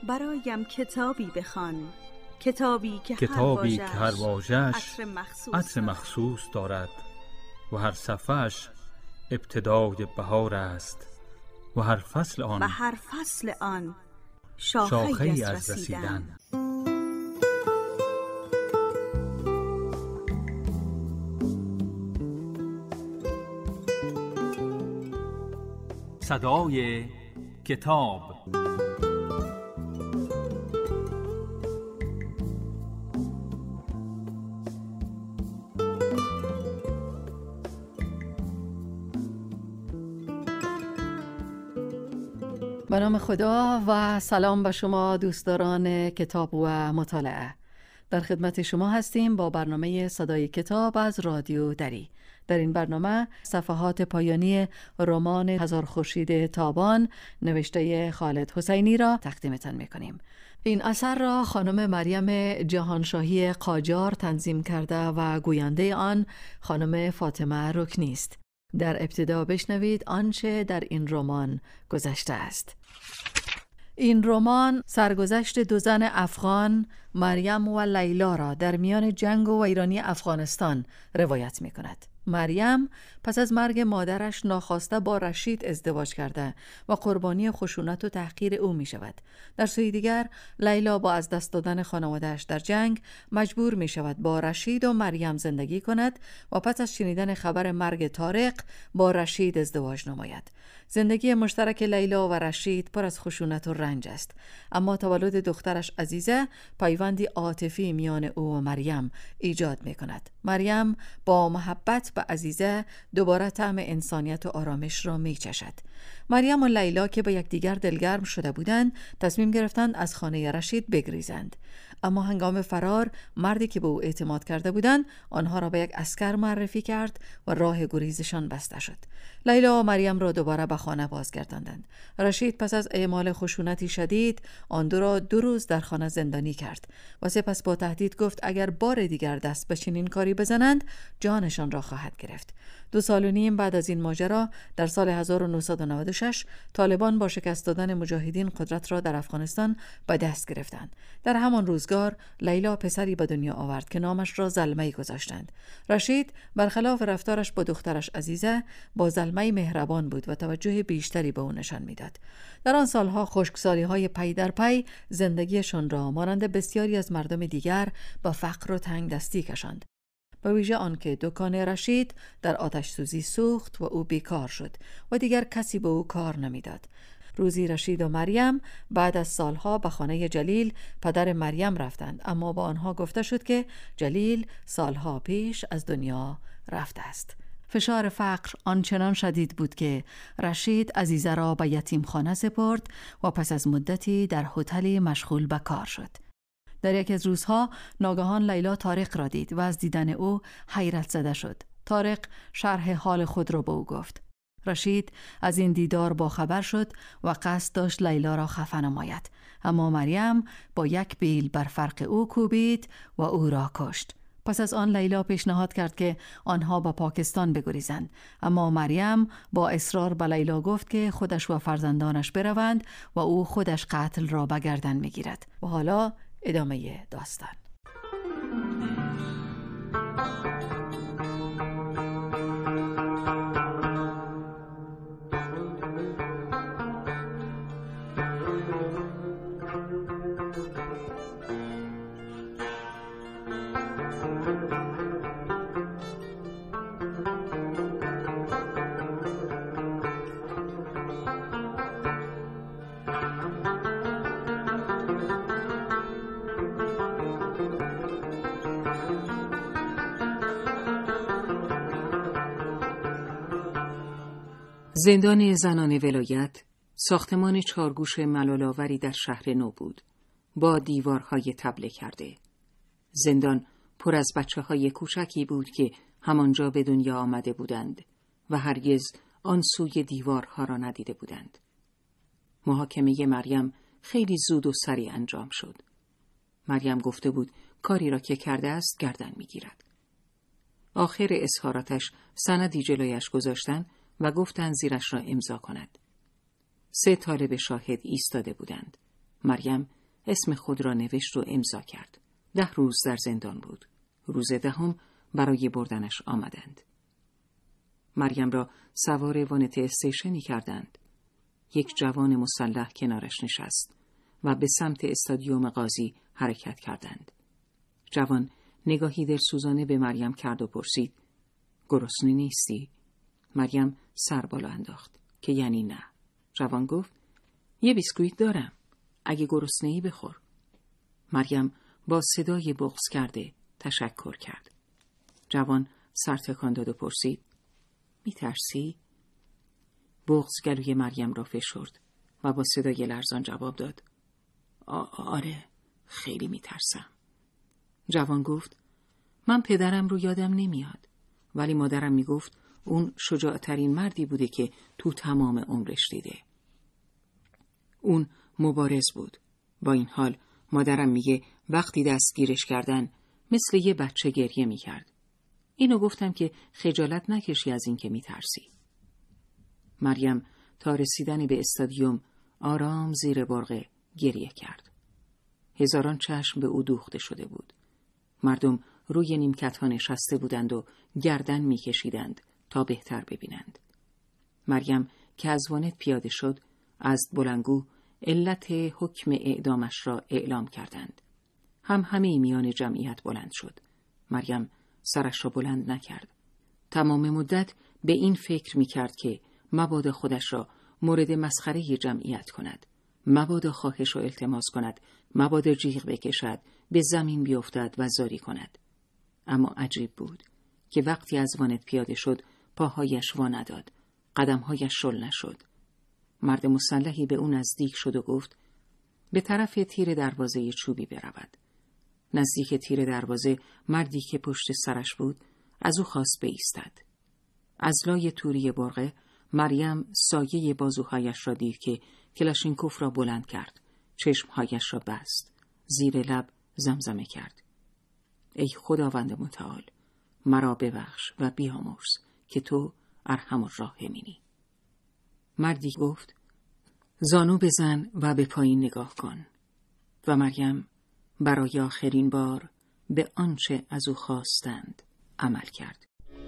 برایم کتابی بخوان، کتابی که هر واژه‌اش عطر مخصوص دارد و هر صفحه‌اش ابتدای بهار است و هر فصل آن شاخه‌ای از رسیدن. صدای کتاب. به نام خدا و سلام به شما دوستداران کتاب و مطالعه. در خدمت شما هستیم با برنامه صدای کتاب از رادیو دری. در این برنامه صفحات پایانی رمان هزار خورشید تابان نوشته خالد حسینی را تقدیمتان می‌کنیم. این اثر را خانم مریم جهانشاهی قاجار تنظیم کرده و گوینده آن خانم فاطمه رکنی است. در ابتدا بشنوید آنچه در این رمان گذشته است. این رمان سرگذشت دو زن افغان مریم و لیلا را در میان جنگ و ویرانی افغانستان روایت می کند. مریم پس از مرگ مادرش ناخواسته با رشید ازدواج کرده و قربانی خشونت و تحقیر او می شود. در سوی دیگر لیلا با از دست دادن خانواده‌اش در جنگ مجبور می شود با رشید و مریم زندگی کند و پس از شنیدن خبر مرگ طارق با رشید ازدواج نماید. زندگی مشترک لیلا و رشید پر از خشونت و رنج است، اما تولد دخترش عزیزه پیوندی عاطفی میان او و مریم ایجاد می کند. مریم با محبت به عزیزه دوباره طعم انسانیت و آرامش را می چشد. مریم و لیلا که به یکدیگر دلگرم شده بودند تصمیم گرفتند از خانه رشید بگریزند، اما هنگام فرار مردی که به او اعتماد کرده بودند آنها را به یک عسکر معرفی کرد و راه گریزشان بسته شد. لیلا و مریم را دوباره به خانه بازگرداندند. رشید پس از اعمال خشونتی شدید آن دو را 2 روز در خانه زندانی کرد و سپس با تهدید گفت اگر بار دیگر دست به چنین کاری بزنند جانشان را خواهد گرفت. 2 سال و نیم بعد از این ماجرا در سال 1996 طالبان با شکست دادن مجاهدین قدرت را در افغانستان به دست گرفتند. در همان روزگار لیلا پسری به دنیا آورد که نامش را زلمه گذاشتند. رشید برخلاف رفتارش با دخترش عزیزه با زلمه مهربان بود و توجه بیشتری به او نشان میداد. در آن سالها خشکسالی‌های پی در پی زندگیشان را مانند بسیاری از مردم دیگر با فقر و تنگ دستی کشاند. به ویژه آنکه دکان رشید در آتش سوزی سوخت و او بیکار شد و دیگر کسی به او کار نمیداد. روزی رشید و مریم بعد از سالها به خانه جلیل پدر مریم رفتند، اما با آنها گفته شد که جلیل سالها پیش از دنیا رفته است. فشار فقر آنچنان شدید بود که رشید عزیزه را به یتیمخانه سپرد و پس از مدتی در هتلی مشغول به کار شد. در یک از روزها ناگهان لیلا طارق را دید و از دیدن او حیرت زده شد. طارق شرح حال خود را به او گفت. رشید از این دیدار با خبر شد و قصد داشت لیلا را خفه نماید، اما مریم با یک بیل بر فرق او کوبید و او را کشت. پس از آن لیلا پیشنهاد کرد که آنها به پاکستان بگریزند، اما مریم با اصرار به لیلا گفت که خودش و فرزندانش بروند و او خودش قتل را به گردن میگیرد. و حالا ادامه داستان. زندان زنان ولایت ساختمان 4 گوش ملال‌آوری در شهر نو بود، با دیوارهای طبله کرده. زندان پر از بچه‌های کوچکی بود که همانجا به دنیا آمده بودند و هرگز آن سوی دیوارها را ندیده بودند. محاکمه مریم خیلی زود و سریع انجام شد. مریم گفته بود کاری را که کرده است گردن می‌گیرد. آخر اظهاراتش سندی جلویش گذاشتن و گفتند زیرش را امضا کند. 3 طالب شاهد ایستاده بودند. مریم اسم خود را نوشت و امضا کرد. 10 روز در زندان بود. روز 10 برای بردنش آمدند. مریم را سوار وانت استیشنی کردند. یک جوان مسلح کنارش نشست و به سمت استادیوم قاضی حرکت کردند. جوان نگاهی دلسوزانه به مریم کرد و پرسید: گرسنه نیستی؟ مریم سر بالا انداخت که یعنی نه. جوان گفت: یه بیسکویت دارم، اگه گرسنه‌ای بخور. مریم با صدای بغض کرده تشکر کرد. جوان سر تکان داد و پرسید: میترسی؟ بغض گلوی مریم را فشرد و با صدای لرزان جواب داد: آره، خیلی میترسم. جوان گفت: من پدرم رو یادم نمیاد، ولی مادرم میگفت اون شجاعترین مردی بوده که تو تمام عمرش دیده. اون مبارز بود. با این حال مادرم میگه وقتی دستگیرش کردن مثل یه بچه گریه میکرد. اینو گفتم که خجالت نکشی از این که میترسی. مریم تا رسیدن به استادیوم آرام زیر برقه گریه کرد. هزاران چشم به او دوخته شده بود. مردم روی نیمکت‌ها نشسته بودند و گردن میکشیدند تا بهتر ببینند. مریم که از وانت پیاده شد، از بلندگو علت حکم اعدامش را اعلام کردند. همه میان جمعیت بلند شد. مریم سرش را بلند نکرد. تمام مدت به این فکر میکرد که مبادا خودش را مورد مسخره جمعیت کند، مبادا خواهش و التماس کند، مبادا جیغ بکشد، به زمین بیفتد و زاری کند. اما عجیب بود که وقتی از وانت پیاده شد پاهایش وا نداد، قدمهایش شل نشد. مرد مسلحی به او نزدیک شد و گفت: به طرف تیر دروازه چوبی برود. نزدیک تیر دروازه مردی که پشت سرش بود از او خواست بایستد. از لای توری برقه مریم سایه بازوهایش را دید که کلاشینکوف را بلند کرد. چشمهایش را بست. زیر لب زمزمه کرد: ای خداوند متعال، مرا ببخش و بیامرز که تو ارحم الراحمینی. مردی گفت: زانو بزن و به پایین نگاه کن. و مریم برای آخرین بار به آنچه از او خواستند عمل کرد.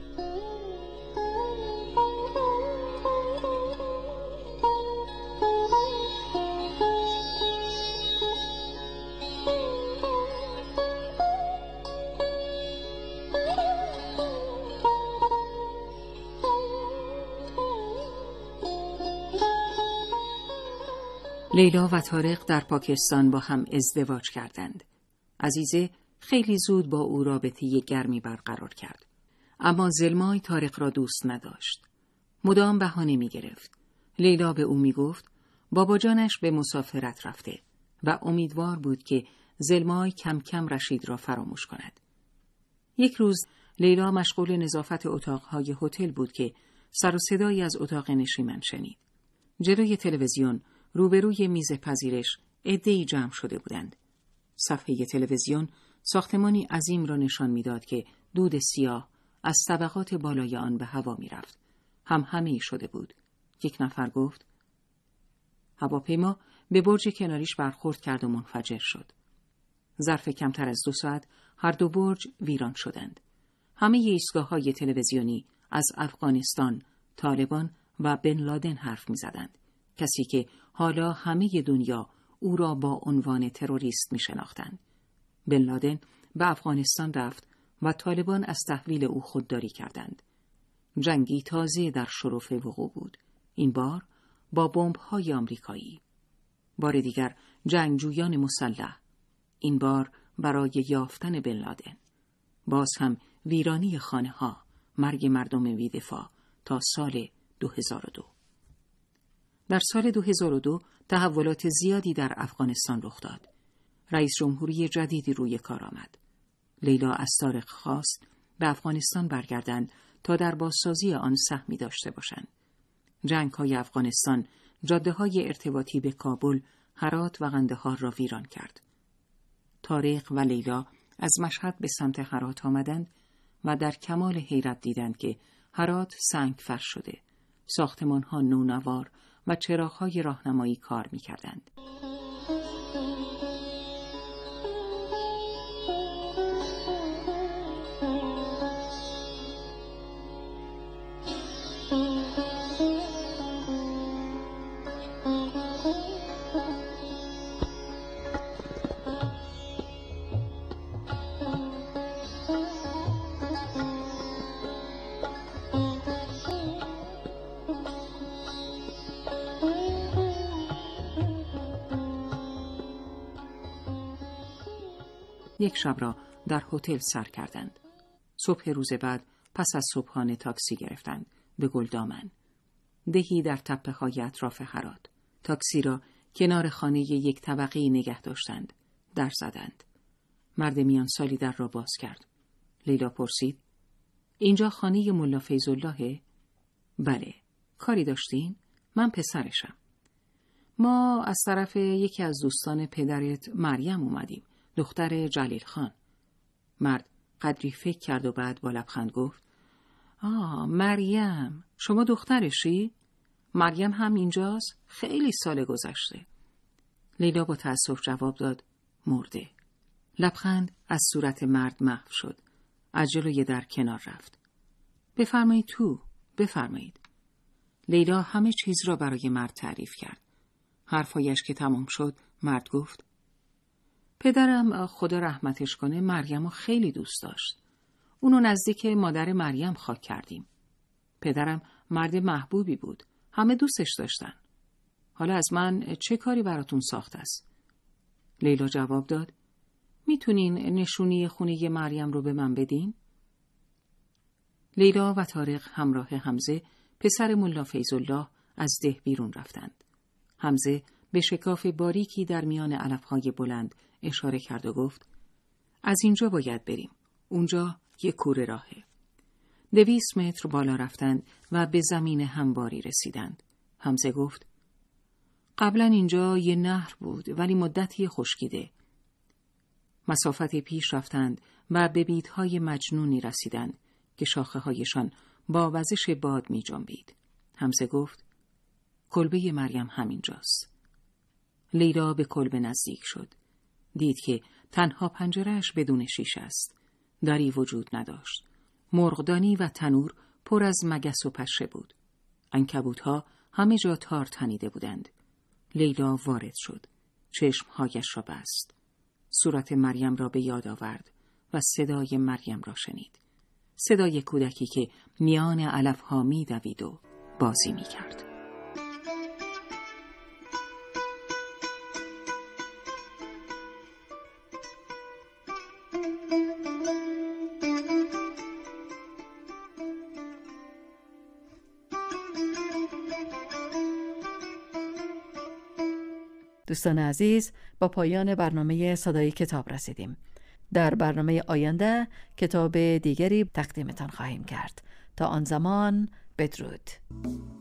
لیلا و طارق در پاکستان با هم ازدواج کردند. عزیزه خیلی زود با او رابطه گرمی برقرار کرد. اما زلمای طارق را دوست نداشت. مدام بهانه می گرفت. لیلا به او می گفت بابا جانش به مسافرت رفته و امیدوار بود که زلمای کم کم رشید را فراموش کند. یک روز لیلا مشغول نظافت اتاقهای هتل بود که سر و صدایی از اتاق نشیمن شنید. جلوی تلویزیون روبروی میز پذیرش عده‌ای جمع شده بودند. صفحه تلویزیون ساختمانی عظیم را نشان میداد که دود سیاه از طبقات بالای آن به هوا میرفت. همهمه‌ای شده بود. یک نفر گفت: هواپیما به برج کناریش برخورد کرد و منفجر شد. ظرف کمتر از 2 ساعت هر دو برج ویران شدند. همه ایستگاه‌های تلویزیونی از افغانستان، طالبان و بن لادن حرف می‌زدند. کسی که حالا همه دنیا او را با عنوان تروریست می‌شناختند. بن لادن به افغانستان رفت و طالبان از تحویل او خودداری کردند. جنگی تازه در شرف وقوع بود. این بار با بمب‌های آمریکایی. بار دیگر جنگجویان مسلح. این بار برای یافتن بن لادن. باز هم ویرانی خانه‌ها، مرگ مردم بی‌دفاع تا سال 2002. در سال 2002 تحولات زیادی در افغانستان رخ داد. رئیس جمهوری جدیدی روی کار آمد. لیلا از طارق خواست به افغانستان برگردند تا در بازسازی آن سهمی داشته باشند. جنگ‌های افغانستان جاده‌های ارتباطی به کابل، هرات و قندهار را ویران کرد. طارق و لیلا از مشهد به سمت هرات آمدند و در کمال حیرت دیدند که هرات سنگفرش شده، ساختمان‌ها نونوار و چراغ‌های راهنمایی کار می‌کردند. یک شب را در هتل سر کردند. صبح روز بعد پس از صبحانه تاکسی گرفتند به گلدامن، دهی در تپه‌های اطراف هرات. تاکسی را کنار خانه یک طبقه‌ای نگه داشتند. در زدند. مرد میان سالی در را باز کرد. لیلا پرسید: اینجا خانه ملا فیض‌اللهه؟ بله. کاری داشتین؟ من پسرشم. ما از طرف یکی از دوستان پدرت مریم اومدیم، دختر جلیل خان. مرد قدری فکر کرد و بعد با لبخند گفت: مریم، شما دخترشی؟ مریم هم اینجاست؟ خیلی سال گذشته. لیلا با تأسف جواب داد: مرده. لبخند از صورت مرد محو شد. از جلوی در کنار رفت. بفرمایید تو، بفرمایید. لیلا همه چیز را برای مرد تعریف کرد. حرفایش که تمام شد، مرد گفت: پدرم خدا رحمتش کنه مریمو خیلی دوست داشت. اونو نزدیک مادر مریم خاک کردیم. پدرم مرد محبوبی بود. همه دوستش داشتن. حالا از من چه کاری براتون ساخت است؟ لیلا جواب داد: میتونین نشونی خونه مریم رو به من بدین؟ لیلا و طارق همراه حمزه پسر ملا فیض‌الله از ده بیرون رفتند. حمزه به شکاف باریکی در میان علفهای بلند اشاره کرد و گفت: از اینجا باید بریم. اونجا یک کوره راهه. 200 متر بالا رفتند و به زمین همواری رسیدند. حمزه گفت: قبلا اینجا یه نهر بود ولی مدتی خشکیده. مسافت پیش رفتند و به بیدهای مجنونی رسیدند که شاخه هایشان با وزش باد می جنبید. حمزه گفت: کلبه مریم همینجاست. لیلا به کلبه نزدیک شد. دید که تنها پنجره‌اش بدون شیشه است. دری وجود نداشت. مرغدانی و تنور پر از مگس و پشه بود. عنکبوت‌ها همه جا تار تنیده بودند. لیلا وارد شد. چشمهایش را بست. صورت مریم را به یاد آورد و صدای مریم را شنید. صدای کودکی که میان علف‌ها می‌دوید و بازی می‌کرد. دوستان عزیز، با پایان برنامه صدای کتاب رسیدیم. در برنامه آینده کتاب دیگری تقدیمتان خواهیم کرد. تا آن زمان بدرود.